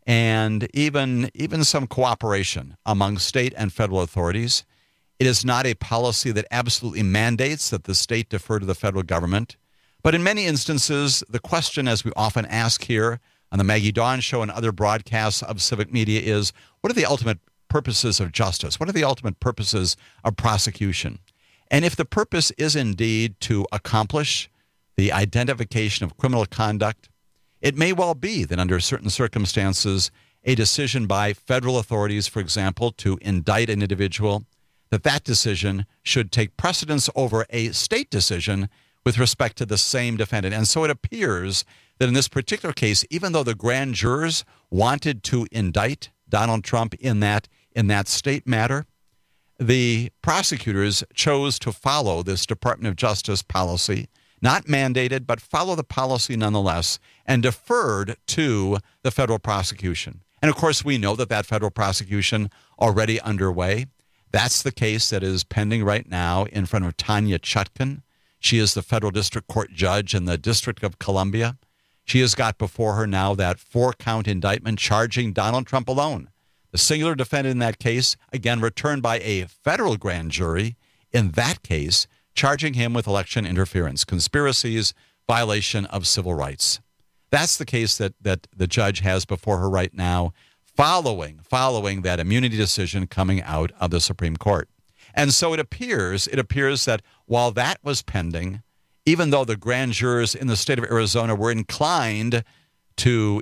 and even some cooperation among state and federal authorities. It is not a policy that absolutely mandates that the state defer to the federal government. But in many instances, the question, as we often ask here on the Maggie Dawn Show and other broadcasts of civic media, is what are the ultimate purposes of justice? What are the ultimate purposes of prosecution? And if the purpose is indeed to accomplish the identification of criminal conduct, it may well be that under certain circumstances, a decision by federal authorities, for example, to indict an individual, that decision should take precedence over a state decision with respect to the same defendant. And so it appears that in this particular case, even though the grand jurors wanted to indict Donald Trump in that state matter, the prosecutors chose to follow this Department of Justice policy, not mandated, but follow the policy nonetheless, and deferred to the federal prosecution. And of course, we know that federal prosecution already underway. That's the case that is pending right now in front of Tanya Chutkan. She is the federal district court judge in the District of Columbia. She has got before her now that 4-count indictment charging Donald Trump alone. The singular defendant in that case, again, returned by a federal grand jury, in that case, charging him with election interference, conspiracies, violation of civil rights. That's the case that the judge has before her right now, following that immunity decision coming out of the Supreme Court. And so it appears that while that was pending, even though the grand jurors in the state of Arizona were inclined to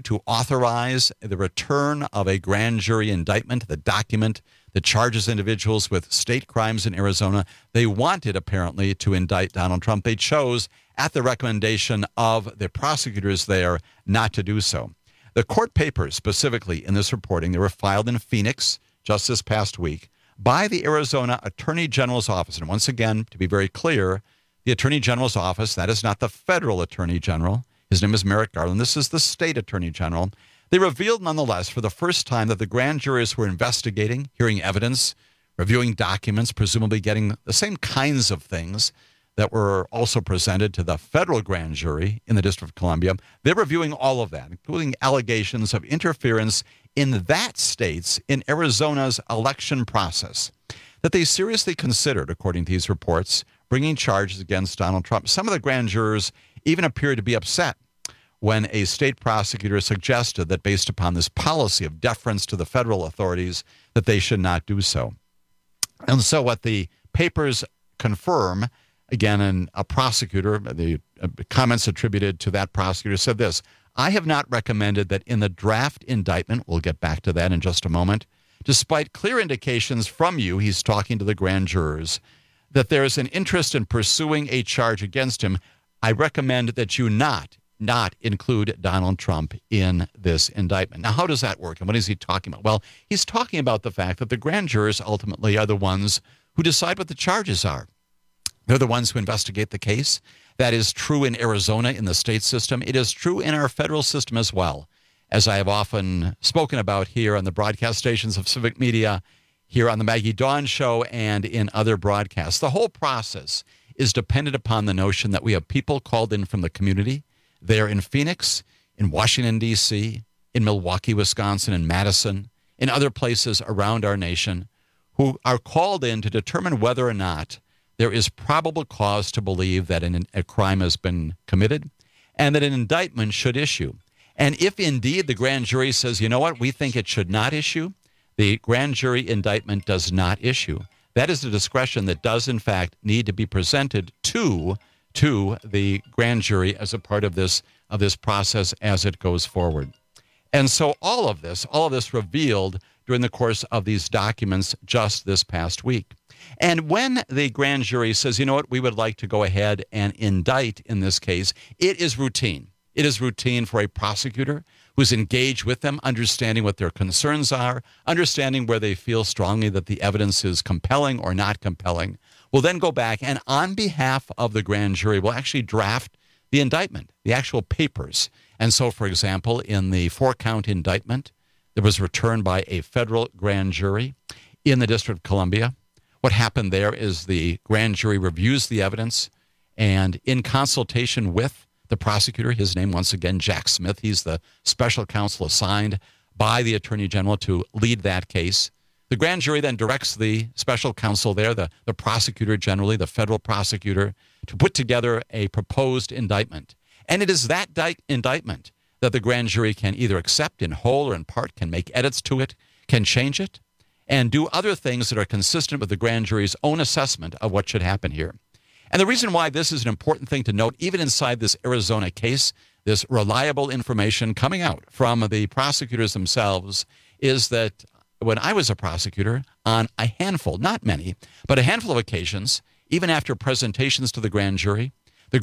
authorize the return of a grand jury indictment, the document that charges individuals with state crimes in Arizona, they wanted apparently to indict Donald Trump. They chose, at the recommendation of the prosecutors there, not to do so. The court papers specifically in this reporting, they were filed in Phoenix just this past week by the Arizona Attorney General's office. And once again, to be very clear, the Attorney General's office, that is not the federal Attorney General. His name is Merrick Garland. This is the state Attorney General. They revealed nonetheless for the first time that the grand juries were investigating, hearing evidence, reviewing documents, presumably getting the same kinds of things that were also presented to the federal grand jury in the District of Columbia. They're reviewing all of that, including allegations of interference in that state's, in Arizona's election process, that they seriously considered, according to these reports, bringing charges against Donald Trump. Some of the grand jurors even appeared to be upset when a state prosecutor suggested that based upon this policy of deference to the federal authorities, that they should not do so. And so what the papers confirm, again, and a prosecutor, the comments attributed to that prosecutor said this: I have not recommended that in the draft indictment, we'll get back to that in just a moment, despite clear indications from you, he's talking to the grand jurors, that there is an interest in pursuing a charge against him, I recommend that you not include Donald Trump in this indictment. Now, how does that work? And what is he talking about? Well, he's talking about the fact that the grand jurors ultimately are the ones who decide what the charges are. They're the ones who investigate the case. That is true in Arizona in the state system. It is true in our federal system as well, as I have often spoken about here on the broadcast stations of Civic Media, here on the Maggie Dawn Show, and in other broadcasts. The whole process is dependent upon the notion that we have people called in from the community. They're in Phoenix, in Washington, D.C., in Milwaukee, Wisconsin, in Madison, in other places around our nation, who are called in to determine whether or not there is probable cause to believe that a crime has been committed and that an indictment should issue. And if indeed the grand jury says, you know what, we think it should not issue, the grand jury indictment does not issue. That is a discretion that does, in fact, need to be presented to the grand jury as a part of this process as it goes forward. And so all of this revealed during the course of these documents just this past week. And when the grand jury says, you know what, we would like to go ahead and indict in this case, it is routine. It is routine for a prosecutor who's engaged with them, understanding what their concerns are, understanding where they feel strongly that the evidence is compelling or not compelling, will then go back and on behalf of the grand jury will actually draft the indictment, the actual papers. And so, for example, in the 4-count indictment that was returned by a federal grand jury in the District of Columbia, what happened there is the grand jury reviews the evidence, and in consultation with the prosecutor, his name once again, Jack Smith, he's the special counsel assigned by the Attorney General to lead that case. The grand jury then directs the special counsel there, the prosecutor generally, the federal prosecutor, to put together a proposed indictment. And it is that indictment that the grand jury can either accept in whole or in part, can make edits to it, can change it, and do other things that are consistent with the grand jury's own assessment of what should happen here. And the reason why this is an important thing to note, even inside this Arizona case, this reliable information coming out from the prosecutors themselves, is that when I was a prosecutor, on a handful, not many, but a handful of occasions, even after presentations to the grand jury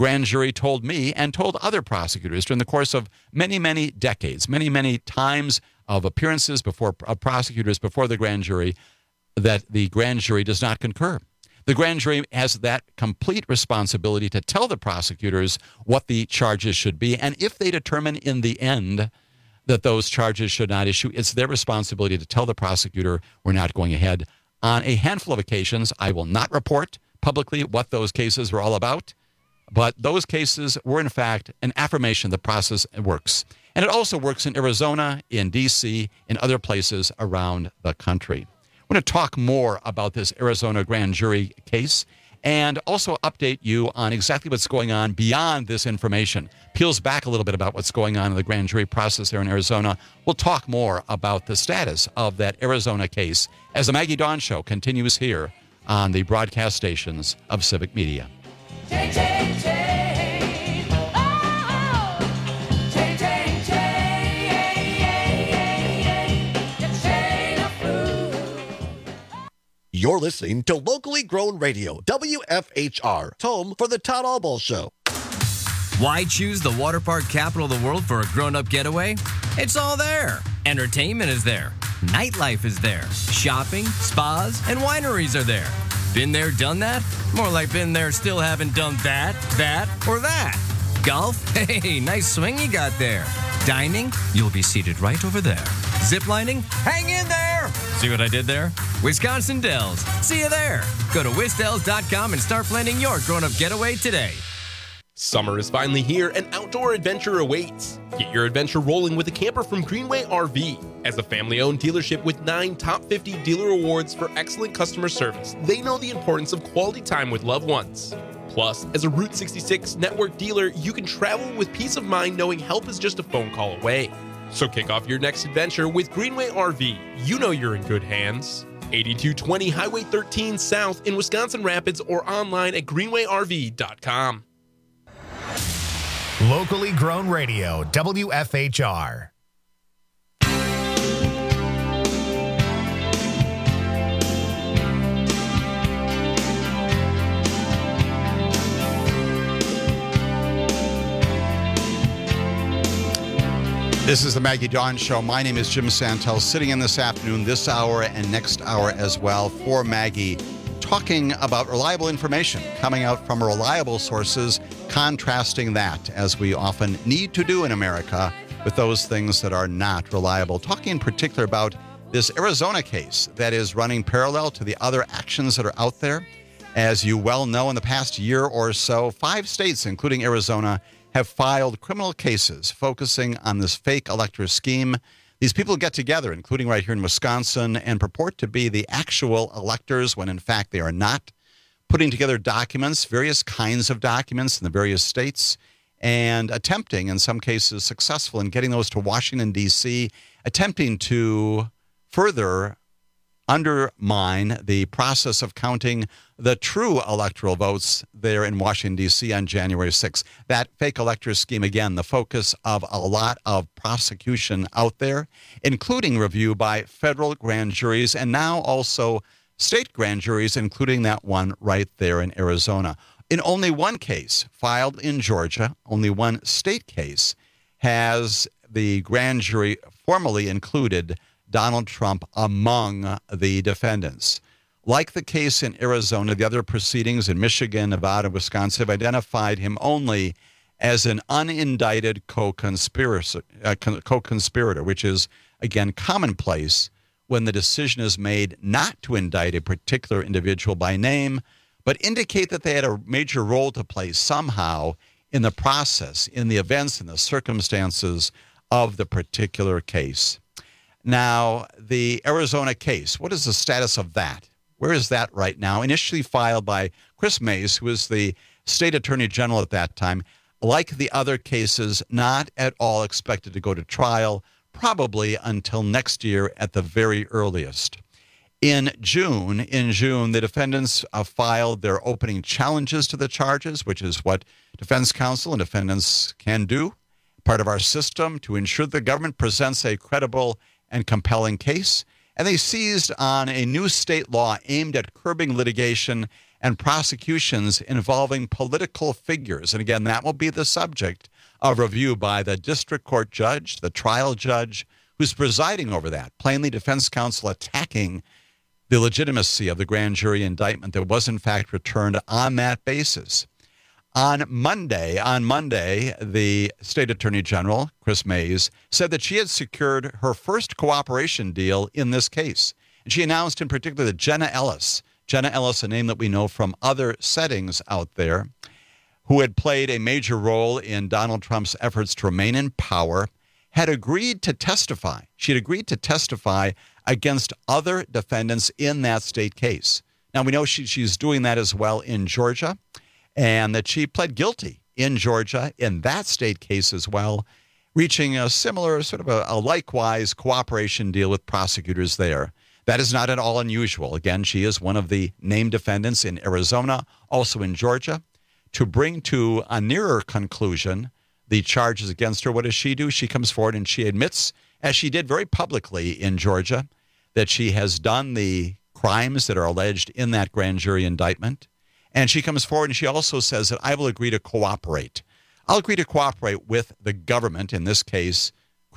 told me and told other prosecutors during the course of many, many decades, many, many times of appearances of prosecutors before the grand jury, that the grand jury does not concur. The grand jury has that complete responsibility to tell the prosecutors what the charges should be. And if they determine in the end that those charges should not issue, it's their responsibility to tell the prosecutor we're not going ahead. On a handful of occasions, I will not report publicly what those cases were all about, but those cases were, in fact, an affirmation the process works. And it also works in Arizona, in D.C., in other places around the country. I want to talk more about this Arizona grand jury case and also update you on exactly what's going on beyond this information. Peels back a little bit about what's going on in the grand jury process there in Arizona. We'll talk more about the status of that Arizona case as the Maggie Dawn Show continues here on the broadcast stations of Civic Media. You're listening to Locally Grown Radio, WFHR, home for the Todd Albaugh Show. Why choose the water park capital of the world for a grown-up getaway? It's all there. Entertainment is there. Nightlife is there. Shopping, spas, and wineries are there. Been there, done that? More like been there, still haven't done that, or that. Golf? Hey, nice swing you got there. Dining? You'll be seated right over there. Ziplining? Hang in there! See what I did there? Wisconsin Dells. See you there. Go to wisdells.com and start planning your grown-up getaway today. Summer is finally here and outdoor adventure awaits. Get your adventure rolling with a camper from Greenway RV. As a family-owned dealership with 9 top 50 dealer awards for excellent customer service, they know the importance of quality time with loved ones. Plus, as a Route 66 network dealer, you can travel with peace of mind knowing help is just a phone call away. So kick off your next adventure with Greenway RV. You know you're in good hands. 8220 Highway 13 South in Wisconsin Rapids or online at greenwayrv.com. Locally grown radio, WFHR. This is the Maggie Dawn Show. My name is Jim Santel, sitting in this afternoon, this hour, and next hour as well for Maggie, talking about reliable information coming out from reliable sources, contrasting that, as we often need to do in America, with those things that are not reliable. Talking in particular about this Arizona case that is running parallel to the other actions that are out there. As you well know, in the past year or so, 5 states, including Arizona, have filed criminal cases focusing on this fake elector scheme. These people get together, including right here in Wisconsin, and purport to be the actual electors when in fact they are not, putting together documents, various kinds of documents in the various states, and attempting, in some cases successful, in getting those to Washington, D.C., attempting to further undermine the process of counting the true electoral votes there in Washington, D.C. on January 6th. That fake elector scheme, again, the focus of a lot of prosecution out there, including review by federal grand juries and now also state grand juries, including that one right there in Arizona. In only one case filed in Georgia, only one state case, has the grand jury formally included Donald Trump among the defendants. Like the case in Arizona, the other proceedings in Michigan, Nevada, Wisconsin have identified him only as an unindicted co-conspirator, which is, again, commonplace when the decision is made not to indict a particular individual by name, but indicate that they had a major role to play somehow in the process, in the events, in the circumstances of the particular case. Now, the Arizona case, what is the status of that? Where is that right now? Initially filed by Chris Mays, who was the state attorney general at that time. Like the other cases, not at all expected to go to trial, probably until next year at the very earliest. In June, the defendants filed their opening challenges to the charges, which is what defense counsel and defendants can do, part of our system to ensure the government presents a credible and compelling case, and they seized on a new state law aimed at curbing litigation and prosecutions involving political figures. And again, that will be the subject of review by the district court judge, the trial judge, who's presiding over that. Plainly, defense counsel attacking the legitimacy of the grand jury indictment that was in fact returned on that basis. On Monday, the state attorney general, Chris Mays, said that she had secured her first cooperation deal in this case. And she announced in particular that Jenna Ellis, a name that we know from other settings out there, who had played a major role in Donald Trump's efforts to remain in power, had agreed to testify. She had agreed to testify against other defendants in that state case. Now, we know she's doing that as well in Georgia, and that she pled guilty in Georgia in that state case as well, reaching a similar sort of a likewise cooperation deal with prosecutors there. That is not at all unusual. Again, she is one of the named defendants in Arizona, also in Georgia. To bring to a nearer conclusion the charges against her, what does she do? She comes forward and she admits, as she did very publicly in Georgia, that she has done the crimes that are alleged in that grand jury indictment. And she comes forward and she also says that I will agree to cooperate. I'll agree to cooperate with the government, in this case,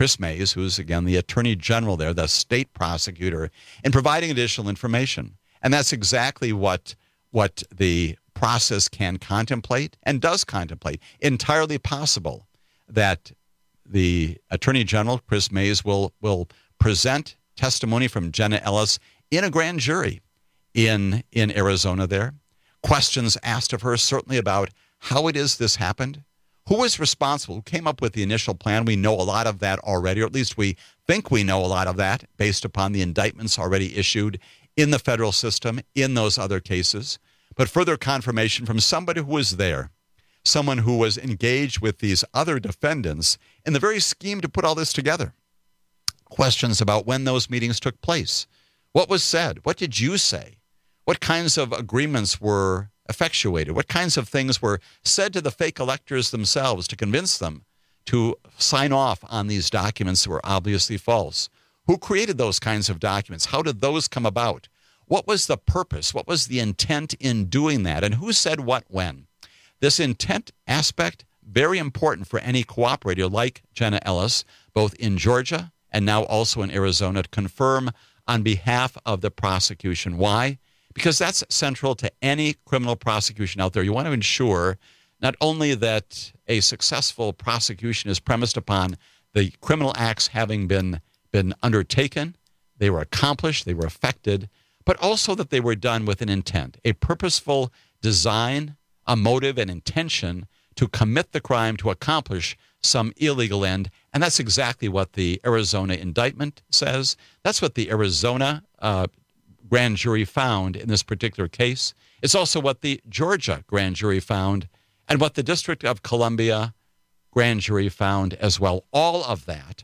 Chris Mays, who's, again, the Attorney General there, the state prosecutor, in providing additional information. And that's exactly what the process can contemplate and does contemplate. Entirely possible that the Attorney General, Chris Mays, will present testimony from Jenna Ellis in a grand jury in Arizona there. Questions asked of her certainly about how it is this happened. Who was responsible? Who came up with the initial plan? We know a lot of that already, or at least we think we know a lot of that based upon the indictments already issued in the federal system in those other cases. But further confirmation from somebody who was there, someone who was engaged with these other defendants in the very scheme to put all this together. Questions about when those meetings took place. What was said? What did you say? What kinds of agreements were effectuated? What kinds of things were said to the fake electors themselves to convince them to sign off on these documents that were obviously false? Who created those kinds of documents? How did those come about? What was the purpose? What was the intent in doing that? And who said what when? This intent aspect, very important for any cooperator like Jenna Ellis, both in Georgia and now also in Arizona, to confirm on behalf of the prosecution. Why? Because that's central to any criminal prosecution out there. You want to ensure not only that a successful prosecution is premised upon the criminal acts having been undertaken, they were accomplished, they were effected, but also that they were done with an intent, a purposeful design, a motive, and intention to commit the crime to accomplish some illegal end. And that's exactly what the Arizona indictment says. That's what the Arizona grand jury found in this particular case. It's also what the Georgia grand jury found and what the District of Columbia grand jury found as well. All of that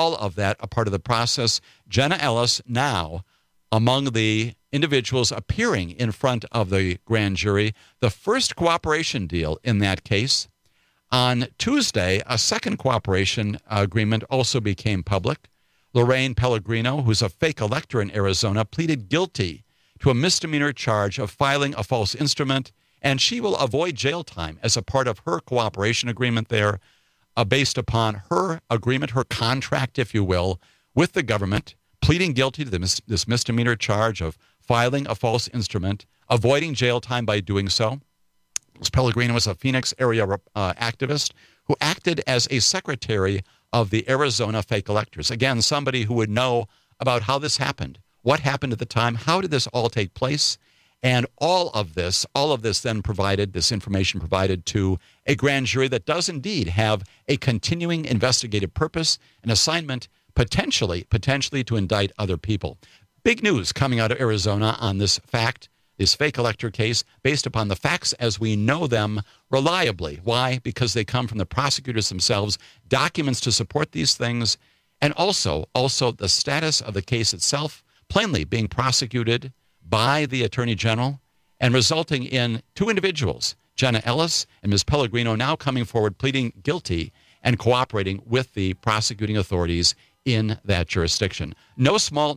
a part of the process. Jenna Ellis now among the individuals appearing in front of the grand jury, the first cooperation deal in that case. On Tuesday, a second cooperation agreement also became public. Lorraine Pellegrino, who's a fake elector in Arizona, pleaded guilty to a misdemeanor charge of filing a false instrument, and she will avoid jail time as a part of her cooperation agreement there, based upon her agreement, her contract, if you will, with the government, pleading guilty to this misdemeanor charge of filing a false instrument, avoiding jail time by doing so. Ms. Pellegrino was a Phoenix area activist who acted as a secretary of the Arizona fake electors. Again, somebody who would know about how this happened, what happened at the time, how did this all take place, and all of this then provided, this information provided to a grand jury that does indeed have a continuing investigative purpose, an assignment potentially to indict other people. Big news coming out of Arizona on this fact, this fake elector case, based upon the facts as we know them reliably. Why? Because they come from the prosecutors themselves, documents to support these things, and also the status of the case itself, plainly being prosecuted by the Attorney General and resulting in two individuals, Jenna Ellis and Ms. Pellegrino, now coming forward pleading guilty and cooperating with the prosecuting authorities in that jurisdiction. No small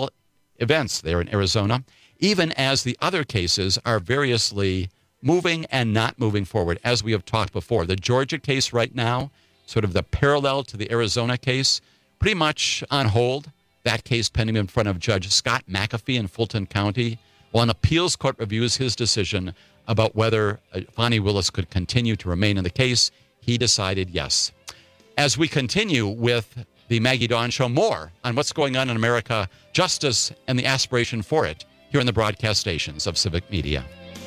events there in Arizona, even as the other cases are variously moving and not moving forward, as we have talked before. The Georgia case right now, sort of the parallel to the Arizona case, pretty much on hold. That case pending in front of Judge Scott McAfee in Fulton County, while an appeals court reviews his decision about whether Fani Willis could continue to remain in the case. He decided yes. As we continue with the Maggie Dawn Show, more on what's going on in America, justice, and the aspiration for it here in the broadcast stations of Civic Media.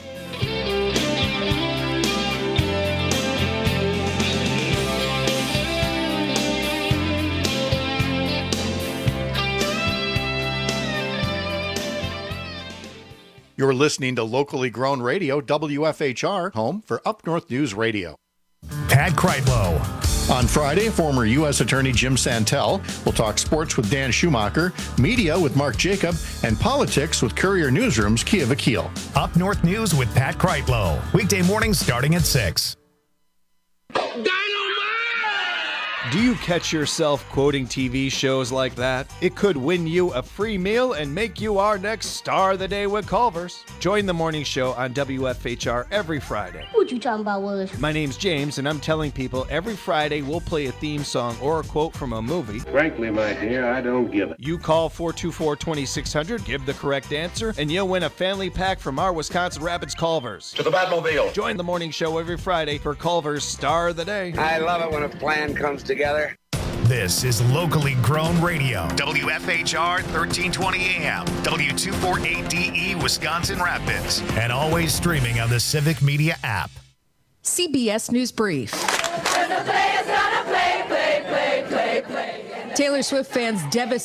You're listening to locally grown radio, WFHR, home for Up North News Radio. Pat Kreitlow. On Friday, former U.S. Attorney Jim Santel will talk sports with Dan Schumacher, media with Mark Jacob, and politics with Courier Newsroom's Kia Vakil. Up North News with Pat Kreitlow. Weekday mornings starting at 6. Do you catch yourself quoting TV shows like that? It could win you a free meal and make you our next Star of the Day with Culver's. Join the morning show on WFHR every Friday. What you talking about, Willis? My name's James, and I'm telling people every Friday we'll play a theme song or a quote from a movie. Frankly, my dear, I don't give it. You call 424-2600, give the correct answer, and you'll win a family pack from our Wisconsin Rapids Culver's. To the Batmobile. Join the morning show every Friday for Culver's Star of the Day. I love it when a plan comes together. This is locally grown radio. WFHR 1320 AM, W248DE Wisconsin Rapids, and always streaming on the Civic Media app. CBS News Brief. Taylor Swift fans devastated.